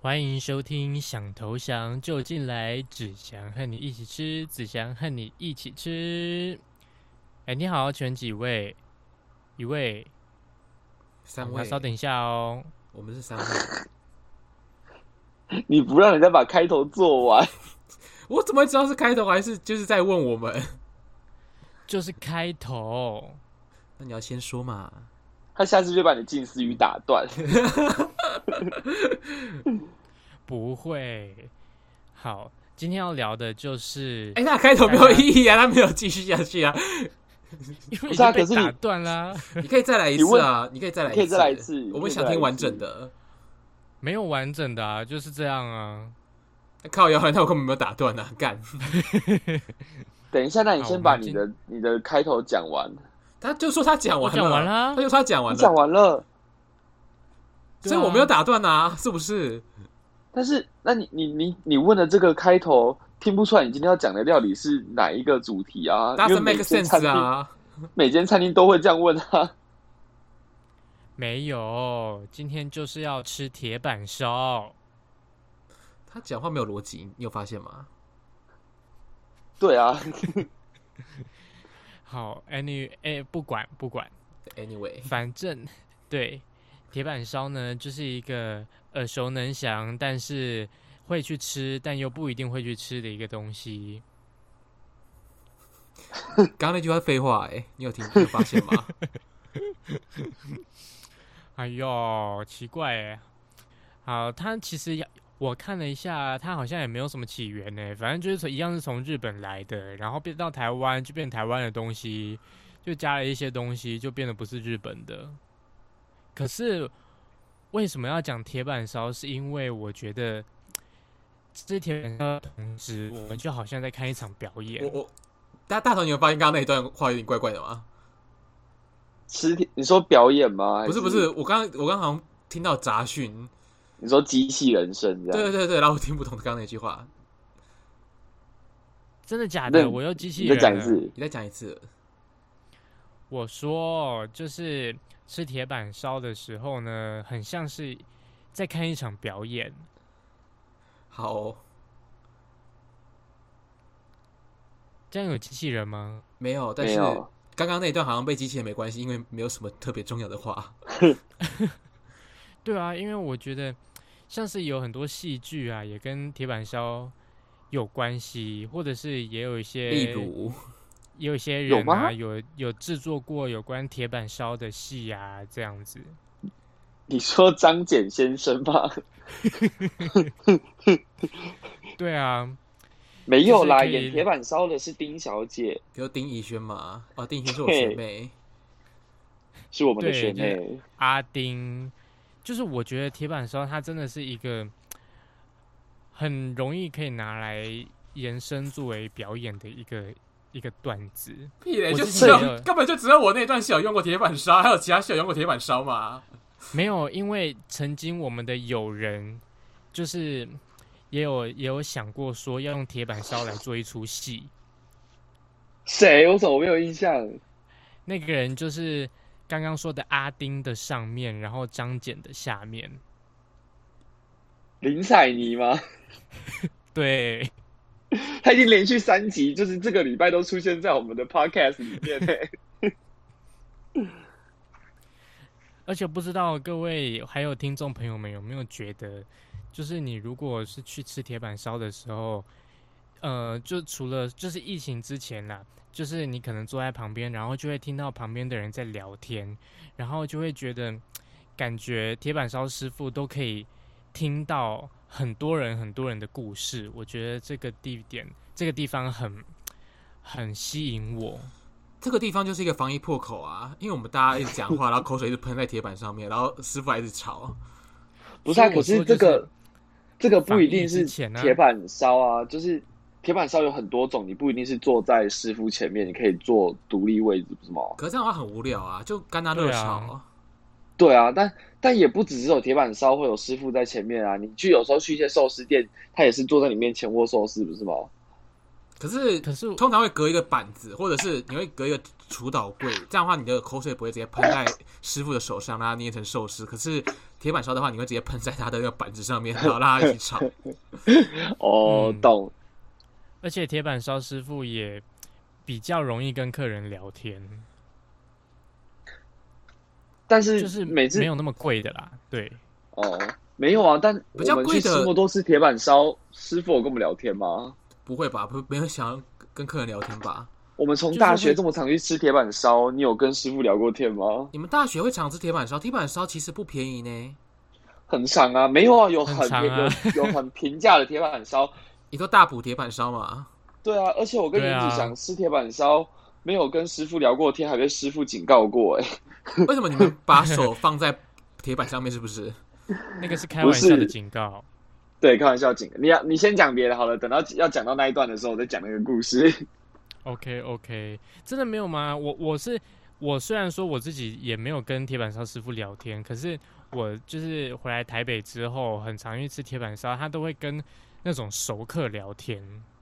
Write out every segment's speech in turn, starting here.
欢迎收听，想投降就进来，只想和你一起吃，只想和你一起吃。哎，你好，全几位？一位， 三位。 稍等一下哦。 我们是三位。 你不让人家把开头做完， 我怎么会知道是开头还是就是在问我们？ 就是开头。 那你要先说嘛。 他下次就把你近似语打断。 不会。好，今天要聊的就是， 那开头没有意义啊，他没有继续下去啊。 因为已经被打断啦。 你可以再来一次啊，你可以再来一次，我们想听完整的。 没有完整的啊，就是这样啊。 靠腰，那我根本没有打断啊，干。 等一下，那你先把你的开头讲完。 他就说他讲完了，他就说他讲完了， 讲完了， 所以我没有打断啊，是不是？ 但是，那你问的这个开头听不出来，你今天要讲的料理是哪一个主题啊？ Doesn't make sense 啊！ 每间餐厅都会这样问啊。 没有，今天就是要吃铁板烧。 他讲话没有逻辑，你有发现吗？ 对啊。 好 ，anyway， 不管 ，anyway， 反正对铁板烧呢，就是一个耳熟能详，但是会去吃，但又不一定会去吃的一个东西。 刚刚那句话废话，你有发现吗？ 哎呦，奇怪哎。好，它其实我看了一下，它好像也没有什么起源呢，反正就是一样是从日本来的，然后变到台湾就变台湾的东西，就加了一些东西，就变得不是日本的。可是为什么要讲铁板烧？是因为我觉得这铁板烧的同时，我们就好像在看一场表演。 大头，你有发现刚刚那一段话有点怪怪的吗？ 你说表演吗？ 不是，我刚好像听到杂讯。 你说机器人声这样？ 对，然后我听不懂刚刚那句话。 真的假的？我又机器人了。 你再讲一次。 我说，就是吃铁板烧的时候呢，很像是在看一场表演。 好哦。 这样有机器人吗？ 没有，但是刚刚那一段好像被机器人没关系，因为没有什么特别重要的话。 对啊，因为我觉得像是有很多戏剧啊，也跟铁板烧有关系，或者是也有一些， 例如也有一些人啊，有制作过有关铁板烧的戏啊，这样子。 你说张简先生吗？ 对啊。 没有啦，演铁板烧的是丁小姐， 比如丁怡萱嘛。哦，丁怡萱是我学妹， 是我们的学妹、就是、 阿丁。就是我觉得铁板烧它真的是一个很容易可以拿来延伸作为表演的一个段子。 屁嘞，根本就只有我那段是有用过铁板烧，还有其他是有用过铁板烧吗？ 没有，因为曾经我们的友人就是也有想过说要用铁板烧来做一出戏。 谁？我怎么没有印象？ 那个人就是刚刚说的阿丁的上面，然后张简的下面。 林采妮吗？ 对， 他已经连续3集，就是这个礼拜都出现在我们的 podcast 里面。 而且不知道各位还有听众朋友们有没有觉得，就是你如果是去吃铁板烧的时候，就除了就是疫情之前啦，就是你可能坐在旁边，然后就会听到旁边的人在聊天，然后就会觉得感觉铁板烧师傅都可以听到很多人的故事。我觉得这个地方很吸引我。 这个地方就是一个防疫破口啊，因为我们大家一直讲话，然后口水一直喷在铁板上面，然后师傅还一直吵。 不是啊，可是这个不一定是铁板烧啊，就是铁板烧有很多种，你不一定是坐在师傅前面，你可以坐独立位置，不是吗？ 可是这样的话很无聊啊，就干他热炒。 对啊，但也不只有铁板烧会有师傅在前面啊，你有时候去一些寿司店，他也是坐在你面前握寿司，不是吗？ 可是通常会隔一个板子，或者是你会隔一个除岛柜，这样的话你的口水不会直接喷在师傅的手上，让他捏成寿司。可是铁板烧的话，你会直接喷在他的那个板子上面，然后让他一起炒。 懂。 而且铁板烧师傅也比较容易跟客人聊天， 但是就是每次没有那么贵的啦。对， 没有啊，但比较贵的我们去吃那么多次铁板烧，师傅有跟我们聊天吗？ 不会吧？没有想要跟客人聊天吧？ 我们从大学这么常去吃铁板烧，你有跟师傅聊过天吗？ 你们大学会常吃铁板烧？铁板烧其实不便宜呢。 很长啊，没有啊，有很长啊有很平价的铁板烧。 你说大埔铁板烧吗？ 对啊，而且我跟原子想吃铁板烧，没有跟师傅聊过天，还被师傅警告过为什么你们把手放在铁板上面？是不是？ 那个是开玩笑的警告。 对，开玩笑警告。你先讲别的好了，等到要讲到那一段的时候，我再讲那个故事。 OK， 真的没有吗？我虽然说我自己也没有跟铁板烧师傅聊天，可是我就是回来台北之后，很常去吃铁板烧，他都会跟那种熟客聊天。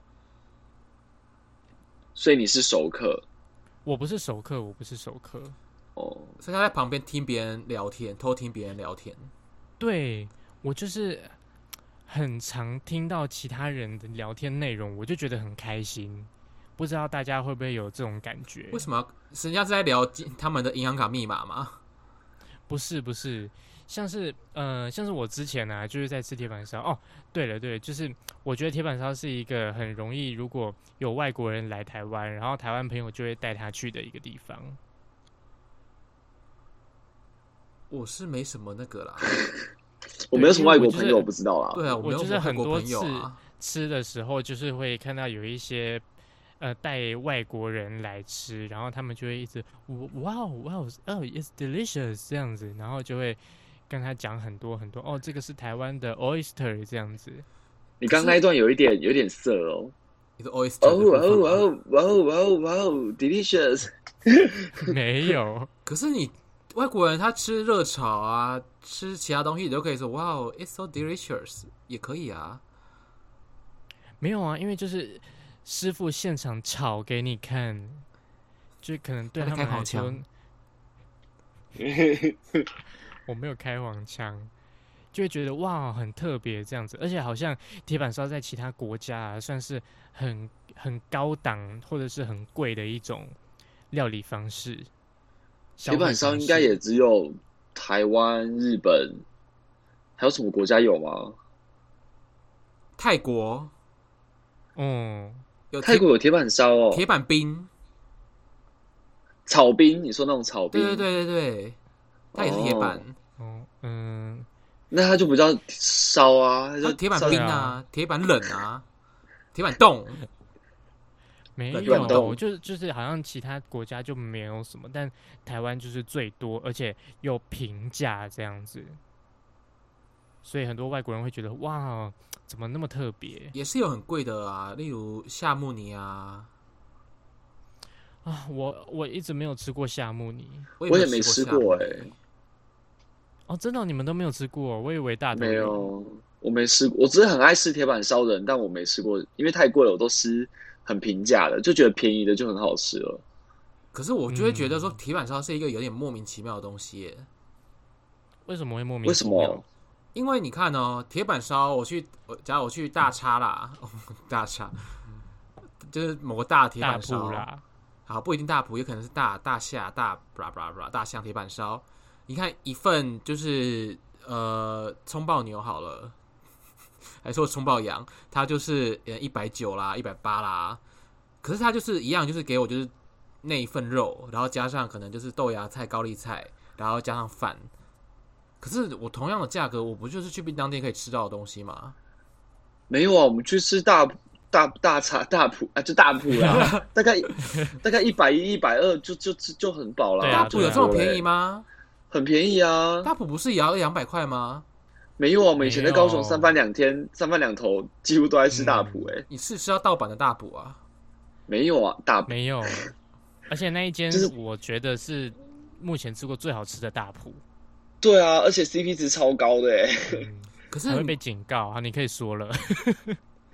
所以你是熟客？ 我不是熟客。 所以他在旁边听别人聊天，偷听别人聊天。 对，我就是很常听到其他人的聊天内容，我就觉得很开心。不知道大家会不会有这种感觉？ 为什么人家是在聊他们的银行卡密码吗？ 不是，像是我之前啊，就是在吃铁板烧。对了，就是我觉得铁板烧是一个很容易，如果有外国人来台湾，然后台湾朋友就会带他去的一个地方。 我是没什么那个啦， 我没有什么外国朋友，我不知道啦。 对啊，我就是很多次啊。 吃的时候，就是会看到有一些带外国人来吃，然后他们就会一直哇哦 it's delicious 这样子，然后就会跟他讲很多这个是台湾的 oyster 这样子。 你刚那一段有一点色哦。 你的 oyster delicious 没有。 可是你外国人他吃热炒啊，吃其他东西你都可以说哇哦 it's so delicious 也可以啊。 没有啊，因为就是师傅现场炒给你看，就可能对他们来说，我没有开黄腔，就会觉得哇很特别这样子，而且好像铁板烧在其他国家啊，算是很高档或者是很贵的一种料理方式。 铁板烧应该也只有台湾、日本，还有什么国家有吗？ 泰国。 泰国有铁板烧哦， 铁板冰、 炒冰，你说那种炒冰？ 对，它也是铁板。 那它就不叫烧啊， 它铁板冰啊，铁板冷啊，铁板冻。 没有，就是好像其他国家就没有什么，但台湾就是最多，而且又平价这样子，所以很多外国人会觉得哇，怎么那么特别？ 也是有很贵的啊，例如夏目尼啊。 我一直没有吃过夏目尼， 我也没吃过真的你们都没有吃过？我以为大头没有，我没吃过。我只是很爱吃铁板烧的人，但我没吃过，因为太贵了，我都吃很平价的，就觉得便宜的就很好吃了。 可是我就会觉得说，铁板烧是一个有点莫名其妙的东西耶。 为什么会莫名其妙？ 为什么？ 因为你看哦，铁板烧，假如我去大叉啦，大叉就是某个大铁板烧啦， 好，不一定大埔，也可能是大厦、大象铁板烧。你看一份就是葱爆牛好了，还说葱爆羊，它就是190啦、180啦，可是它就是一样，就是给我就是那一份肉，然后加上可能就是豆芽菜、高丽菜，然后加上饭。可是我同样的价格，我不就是去便当店可以吃到的东西吗？ 没有啊，我们去吃大埔啊，就大埔啦，大概110、120就很饱了。 大埔有这么便宜吗？ 很便宜啊！ 大埔不是也要200块吗？ 没有啊，我们以前在高雄三番两头几乎都在吃大埔你是吃到盗版的大埔啊？ 没有啊，大埔没有，而且那一间我觉得是目前吃过最好吃的大埔。 对啊，而且 CP 值超高的可是还会被警告啊！你可以说了。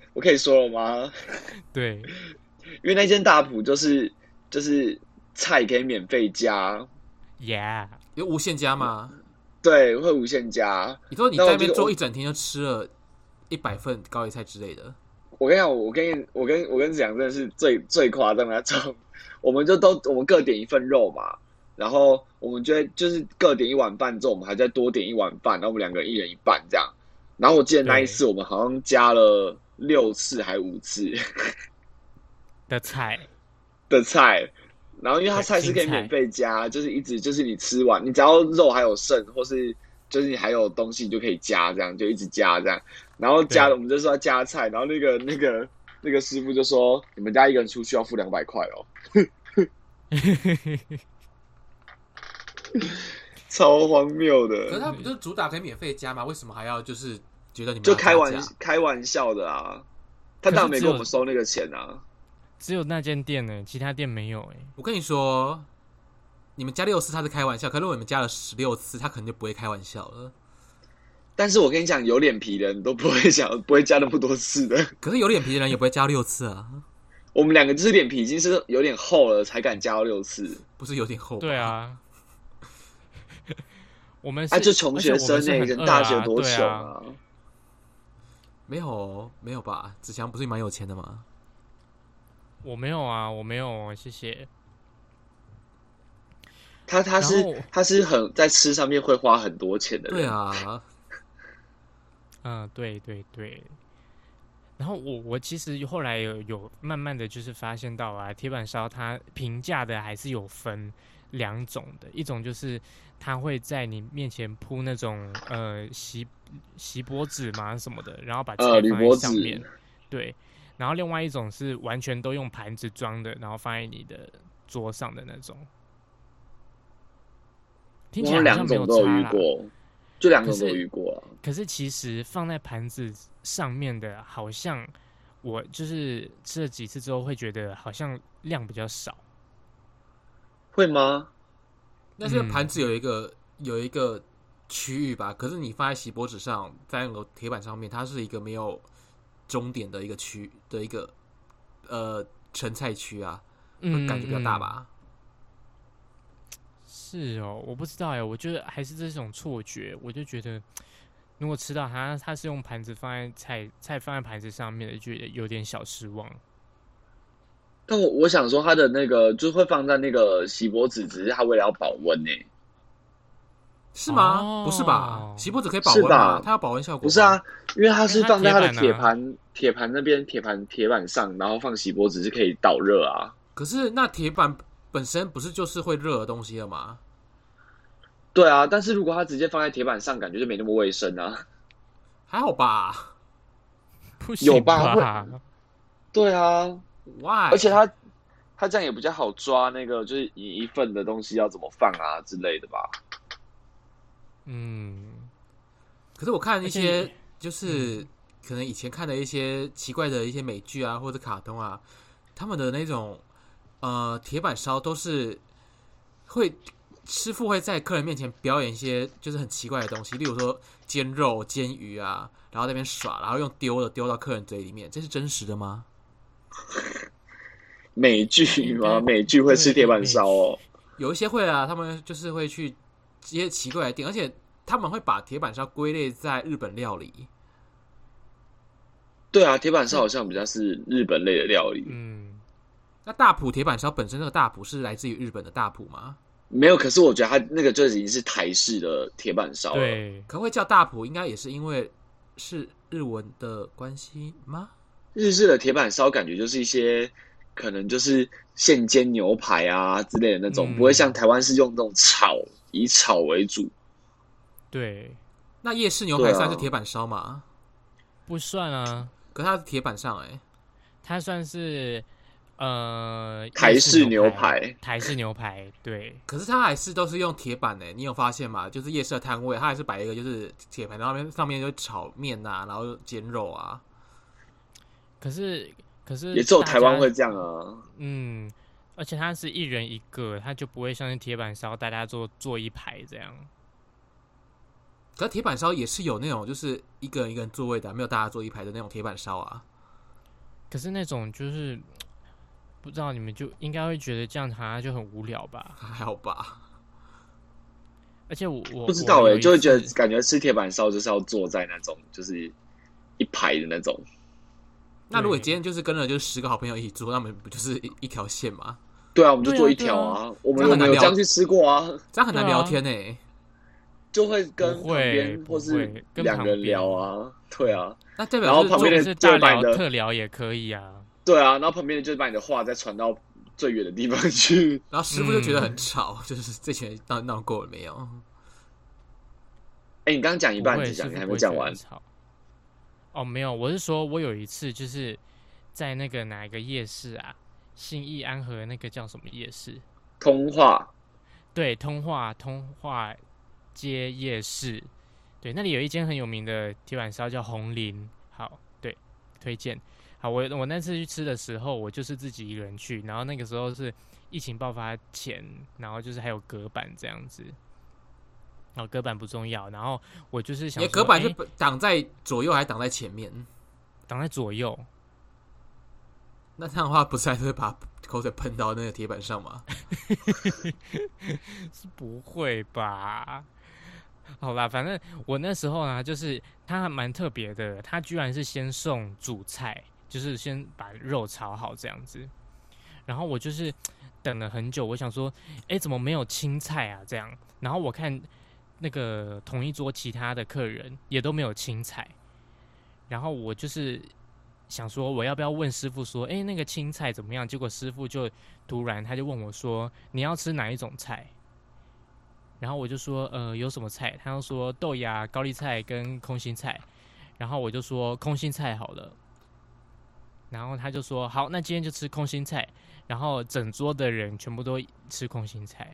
我可以说了吗？ 对， 因为那间大埔就是菜可以免费加 ，Yeah， 有无限加吗？ 对，会无限加。 你说你在那边坐一整天就吃了100份高丽菜之类的。 我跟你讲，我跟子阳真的是最夸张的那种。我们各点一份肉嘛，然后我们就是各点一碗饭之后，我们还再多点一碗饭，然后我们2个人1人1半这样。然后我记得那一次我们好像加了6次还5次的菜， 然后因为它菜是可以免费加，就是一直就是你吃完，你只要肉还有剩，或是就是你还有东西，你就可以加，这样就一直加这样。然后加了，我们就说要加菜，然后那个师傅就说，你们家一个人出去要付200块哦，超荒谬的。 可是他不就是主打可以免费加吗？为什么还要就是觉得你们就开玩笑的啊？他当然没跟我们收那个钱啊。 只有那间店呢，其他店没有我跟你说，你们加6次他是开玩笑，可是如果你们加了16次，他可能就不会开玩笑了。 但是我跟你讲，有脸皮的人都不会加那么多次的。 可是有脸皮的人也不会加6次啊。 我们2个就是脸皮已经是有点厚了，才敢加到6次。 不是有点厚吗？ 对啊，我们就穷学生那人大学多穷啊！ 没有吧？子强不是蛮有钱的吗？ 我没有啊，我没有，谢谢。 他是很在吃上面会花很多钱的人。 对啊。 对对对。然后我其实后来有慢慢的就是发现到啊，铁板烧它平价的还是有分2种的，一种就是它会在你面前铺那种锡箔纸嘛什么的，然后把菜放在上面，对。然后另外一种是完全都用盘子装的，然后放在你的桌上的那种。听起来好像没有差啦。我2种都有遇过， 就2种都有遇过啊。 可是其实放在盘子上面的，好像我就是吃了几次之后会觉得好像量比较少。 会吗？ 那是盘子有一个区域吧，可是你放在锡箔纸上，在那个铁板上面，它是一个没有终点的一个区的一个盛菜区啊，会感觉比较大吧？ 是哦，我不知道哎，我觉得还是这种错觉，我就觉得如果吃到它是用盘子放在菜放在盘子上面的，就有点小失望。 但我想说，它的那个就会放在那个锡箔纸，只是它为了要保温呢。 是吗？不是吧？锡箔纸可以保温吗？它要保温效果？ 不是啊，因为它是放在它的铁盘那边铁板上，然后放锡箔纸是可以导热啊。 可是那铁板本身不是就是会热的东西了吗？ 对啊，但是如果它直接放在铁板上，感觉就没那么卫生啊。 还好吧？ 不行吧？ 有吧？对啊。 Why？ 而且它这样也比较好抓那个，就是你一份的东西要怎么放啊之类的吧。 可是我看一些就是可能以前看的一些奇怪的一些美剧啊或者卡通啊，他们的那种铁板烧都是师傅会在客人面前表演一些就是很奇怪的东西，例如说煎肉、煎鱼啊，然后在那边耍，然后用丢到客人嘴里面，这是真实的吗？ 美剧吗？美剧会吃铁板烧哦？ 有一些会啊，他们就是会去一些奇怪的店，而且他们会把铁板烧归类在日本料理。 对啊，铁板烧好像比较是日本类的料理。 那大埔铁板烧本身那个大埔是来自于日本的大埔吗？ 没有，可是我觉得它那个就已经是台式的铁板烧了。 对， 可能会叫大埔，应该也是因为是日文的关系吗？ 日式的铁板烧感觉就是一些可能就是现煎牛排啊之类的那种，不会像台湾是用那种以炒为主。 对， 那夜市牛排算是铁板烧吗？ 不算啊， 可是它是铁板上它算是台式牛排， 台式牛排，对。 可是它还是都是用铁板你有发现吗？就是夜市的摊位，它还是摆一个就是铁盘，然后上面就炒面啊，然后煎肉啊。 可是也只有台湾会这样啊。 而且它是一人一个，它就不会像是铁板烧大家坐一排这样。 可是铁板烧也是有那种就是一个人一个人座位的，没有大家坐一排的那种铁板烧啊。 可是那种就是不知道你们就应该会觉得这样好像就很无聊吧？ 还好吧？ 而且我不知道就会觉得得感觉吃铁板烧就是要坐在那种就是一排的那种。 那如果今天就是跟了就是10个好朋友一起做，那我们不就是一条线吗？ 对啊，我们就做一条啊。我们有这样去吃过啊， 这样很难聊天欸。 就会跟旁边或是两个人聊啊，对啊。 那代表然后旁边的是大聊特聊也可以啊。 对啊，然后旁边的就把你的话再传到最远的地方去， 然后师傅就觉得很吵，就是这群人闹够了没有？ 你刚刚讲一半只讲，你还没讲完。 哦，没有，我是说我有一次就是在那个哪一个夜市啊，信义安和那个叫什么夜市？ 通化。 对，通化街夜市，对，那里有一间很有名的铁板烧叫红林，好，对，推荐。好，我那次去吃的时候，我就是自己一个人去，然后那个时候是疫情爆发前，然后就是还有隔板这样子。哦，隔板不重要，然后我就是想说， 你隔板是挡在左右还是挡在前面？ 挡在左右。 那这样的话，不是还是会把口水喷到那个铁板上吗？ 是不会吧？好啦，反正我那时候呢，就是他还蛮特别的，他居然是先送主菜，就是先把肉炒好这样子。然后我就是等了很久，我想说，怎么没有青菜啊？这样，然后我看那个同一桌其他的客人也都没有青菜，然后我就是想说，我要不要问师傅说，那个青菜怎么样？结果师傅就突然他就问我说，你要吃哪一种菜？然后我就说，有什么菜？他就说豆芽、高丽菜跟空心菜。然后我就说空心菜好了。然后他就说好，那今天就吃空心菜。然后整桌的人全部都吃空心菜。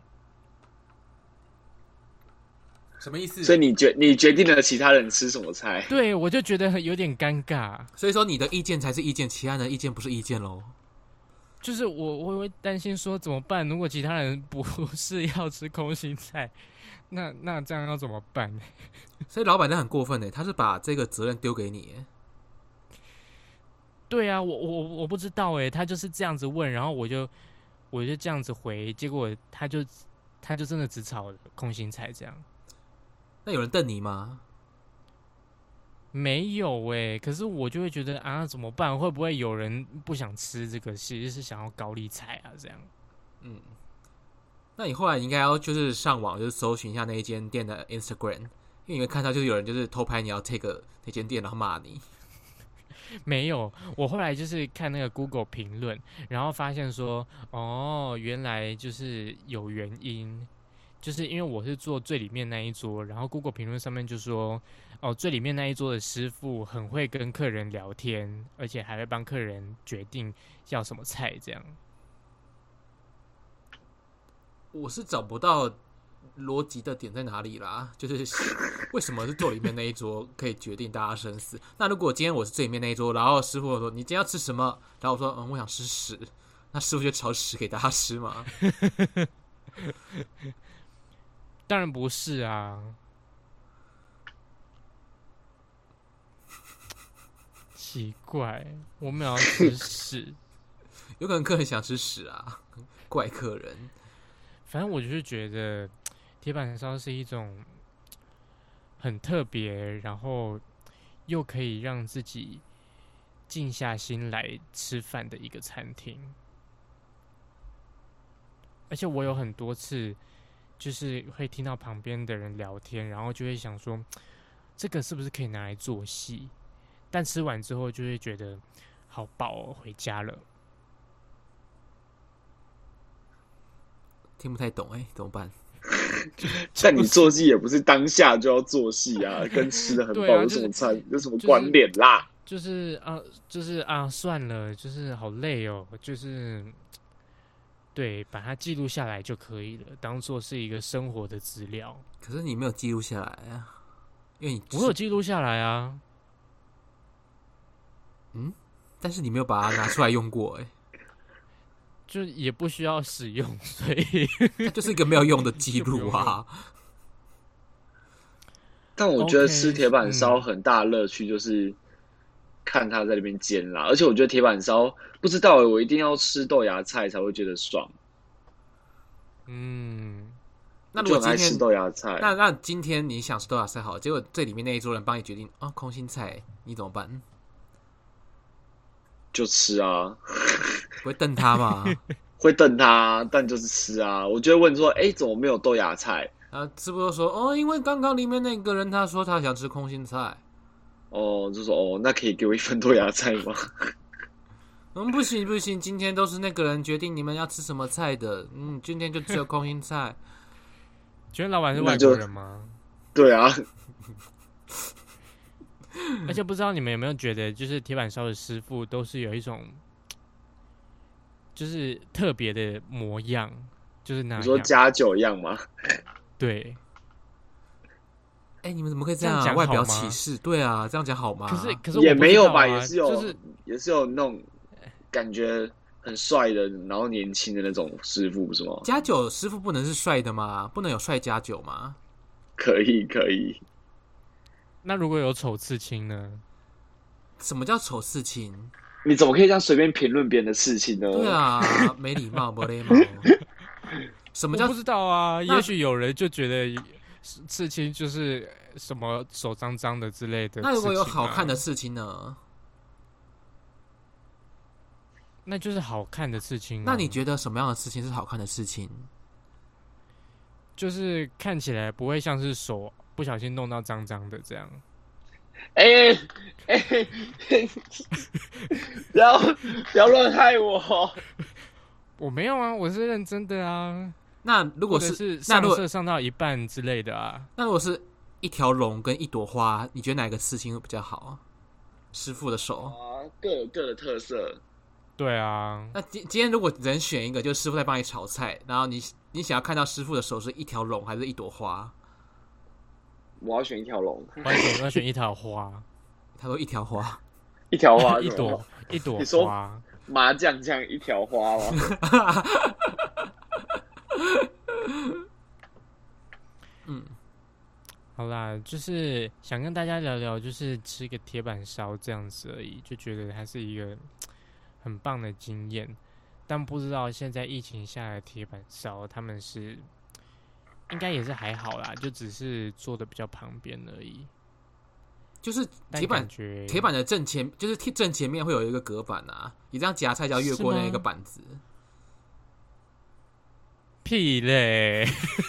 什么意思？ 所以你决定了其他人吃什么菜？ 对，我就觉得有点尴尬。 所以说你的意见才是意见，其他人的意见不是意见咯。 就是我会担心说怎么办？如果其他人不是要吃空心菜，那这样要怎么办？ 所以老板真的很过分耶，他是把这个责任丢给你耶。 对啊，我不知道哎，他就是这样子问，然后我就这样子回，结果他就真的只炒空心菜这样。 那有人瞪你吗？ 没有可是我就会觉得啊，怎么办？会不会有人不想吃这个，其实是想要高丽菜啊？这样。 那你后来应该要就是上网就是搜寻一下那一间店的 Instagram， 因为你会看到就是有人就是偷拍你要 take 那间店，然后骂你。 没有，我后来就是看那个 Google 评论，然后发现说，原来就是有原因。就是因为我是坐最里面那一桌，然后 Google 评论上面就说，最里面那一桌的师傅很会跟客人聊天，而且还会帮客人决定要什么菜，这样。 我是找不到逻辑的点在哪里啦，就是为什么是坐里面那一桌可以决定大家生死？那如果今天我是最里面那一桌，然后师傅说你今天要吃什么，然后我说我想吃屎，那师傅就炒屎给大家吃吗？ 当然不是啊，奇怪，我们要吃屎， 有可能客人想吃屎啊，怪客人。 反正我就是觉得铁板烧是一种很特别，然后又可以让自己静下心来吃饭的一个餐厅。而且我有很多次就是会听到旁边的人聊天，然后就会想说这个是不是可以拿来做戏，但吃完之后就会觉得好饱回家了。 听不太懂怎么办？ 但你做戏也不是当下就要做戏啊，跟吃的很饱有什么有什么关联啦？ 就是算了，就是好累哦，就是对，把它记录下来就可以了，当做是一个生活的资料。 可是你没有记录下来啊，因为你我有记录下来啊。 但是你没有把它拿出来用过就也不需要使用，所以它就是一个没有用的记录啊。 但我觉得吃铁板烧很大的乐趣就是， 看他在那边煎啦。而且我觉得铁板烧不知道我一定要吃豆芽菜才会觉得爽。 嗯， 那如果今天就很爱吃豆芽菜， 那今天你想吃豆芽菜好，结果这里面那一桌人帮你决定空心菜，你怎么办？ 就吃啊， 不会瞪他吗？ 会瞪他，但就是吃啊。我就会问说，怎么没有豆芽菜？ 师傅就说因为刚刚里面那个人他说他想吃空心菜。 就说那可以给我一份豆芽菜吗？ 不行不行，今天都是那个人决定你们要吃什么菜的。今天就只有空心菜。 觉得老板是外国人吗？ 对啊。 而且不知道你们有没有觉得，就是铁板烧的师傅都是有一种，就是特别的模样，就是那样。 你说加酒一样吗？ 对。 你们怎么可以这样啊？外表歧视？对啊，这样讲好吗？ 可是也没有吧， 也是有， 就是也是有那种感觉很帅的，然后年轻的那种师傅，不是吗？ 加酒师傅不能是帅的吗？不能有帅加酒吗？ 可以。 那如果有丑刺青呢？ 什么叫丑刺青？ 你怎么可以这样随便评论别人的刺青呢？ 对啊，没礼貌，没礼貌。什么叫我不知道啊？也许有人就觉得刺青就是什么手脏脏的之类的。 那如果有好看的刺青呢？ 那就是好看的刺青。 那你觉得什么样的刺青是好看的刺青？ 就是看起来不会像是手不小心弄到脏脏的这样。 不要乱害我！ 我没有啊，我是认真的啊。 那如果是上色上到一半之类的啊？ 那如果是一条龙跟一朵花，你觉得哪个刺青会比较好啊？师傅的手各有各的特色。 对啊。 那今天如果只能选一个，就是师傅在帮你炒菜，然后你想要看到师傅的手是一条龙还是一朵花？ 我要选一条龙。 我要选一条花。 他说一条花， 一条花， 一朵花。 你说麻将这样一条花吗？ 好啦，就是想跟大家聊聊，就是吃个铁板烧这样子而已，就觉得它是一个很棒的经验。但不知道现在疫情下的铁板烧，他们是应该也是还好啦，就只是坐的比较旁边而已。 就是铁板的正前，就是正前面会有一个隔板啊，你这样夹菜就要越过那个板子。 屁嘞！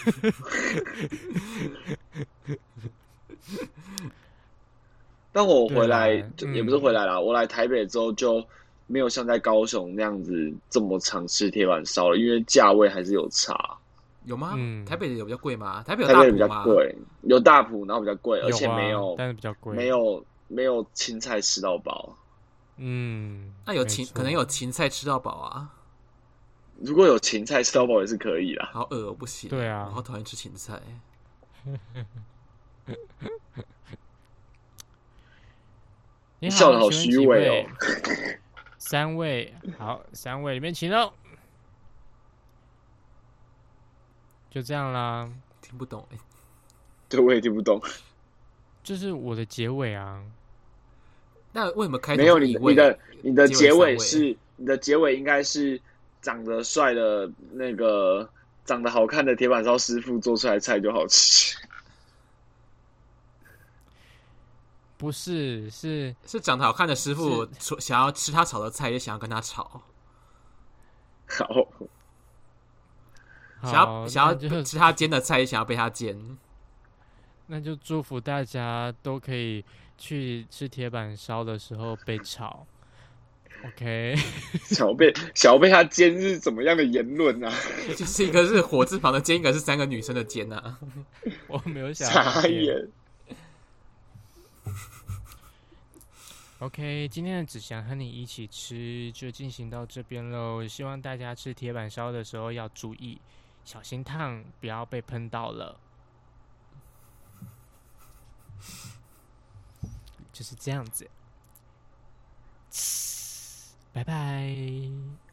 但我回来也不是回来啦，我来台北之后就没有像在高雄那样子这么常吃铁板烧了，因为价位还是有差。 有吗？台北的有比较贵吗？台北有大埔吗？ 比较贵， 有大埔，然后比较贵，而且但是比较贵， 没有青菜吃到饱。 那可能有芹菜吃到饱啊。 如果有芹菜吃到饱也是可以啦。 好恶，不行。 对啊， 我好讨厌吃芹菜。 你笑得好虚伪哦。 3位，好，3位里面请喽。就这样啦。 听不懂对，我也听不懂。 就是我的结尾啊。 那为什么开头没有你的结尾是你的结尾应该是长得帅的那个长得好看的铁板烧师傅做出来的菜就好吃。 不是，是长得好看的师傅想要吃他炒的菜，也想要跟他炒。 好， 想要吃他煎的菜，也想要被他煎。 那就祝福大家都可以去吃铁板烧的时候被炒。OK， 想要被他煎是怎么样的言论啊？ 就是一个是火字旁的煎，一个是3个女生的煎啊。 我没有想傻眼。 OK， 今天的只想和你一起吃就进行到这边喽。希望大家吃铁板烧的时候要注意，小心烫，不要被喷到了。就是这样子。拜拜。